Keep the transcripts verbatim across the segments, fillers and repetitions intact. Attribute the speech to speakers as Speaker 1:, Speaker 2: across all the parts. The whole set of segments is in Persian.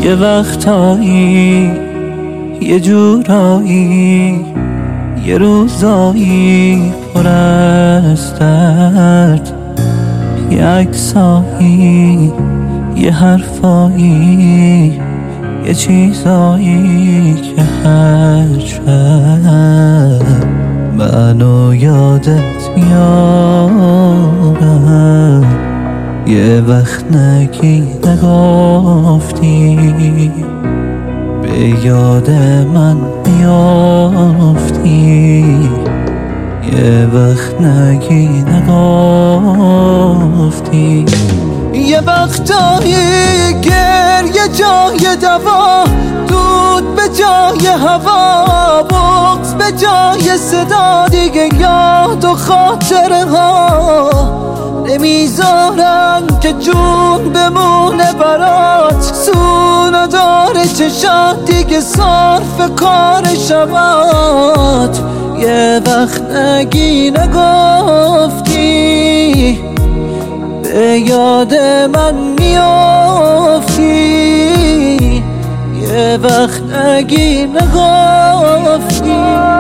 Speaker 1: یه وقتایی یه جورایی یه روزایی پر از درد، یه عکسایی یه حرفایی یه چیزایی که هر شب منو یادت میارم. یه وقت نگی نگفتی به یاد من میافتی، یه وقت نگی نگفتی. یه وقتایی گریه جای دوا، دود به جای هوا، بغض به جای صدا، دیگه یاد و خاطره ها نمیذارن که جون بمونه برات. سونا داره چشات دیگه صرف کار شبات. یه وقت نگی نگفتی به یاد من میافتی، یه وقت نگی نگفتی.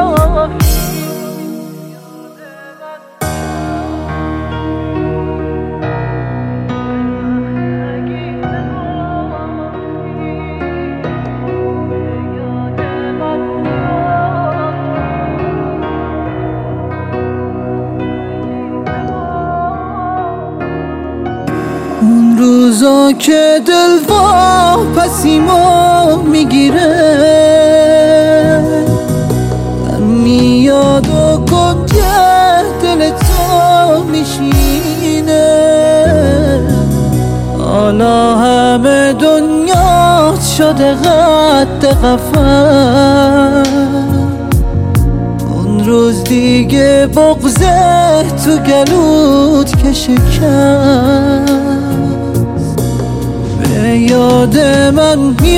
Speaker 1: اون روزا که دل واپسیمو میگیره، من میاد و کنجه دل تو میشینه. حالا همه دنیا شده قد قفا، اون روز دیگه بغضه تو گلوت که شکست. به یاد من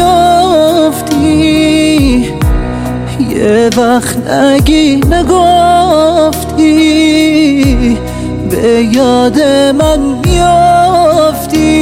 Speaker 1: میافتی، یه وقت نگی نگفتی به یاد من میافتی،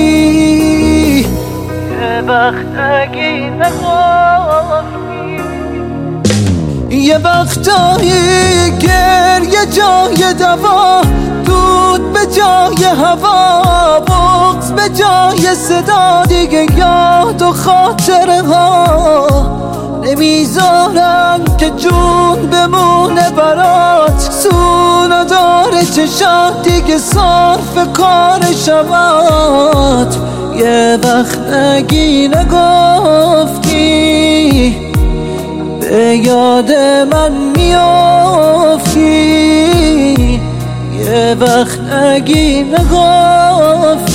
Speaker 1: یه وقت نگی نگفتی. یه وقتایی گریه جای دوا، دود به جای هوا، بغض به جای صدا، دیگه یاد و خاطره ها نمیذارن که جون بمونه برات. سونا داره چشات دیگه صرف کار شبات. یه وقت نگی نگفتی به یاد من میافتی، یه وقت نگی نگفتی.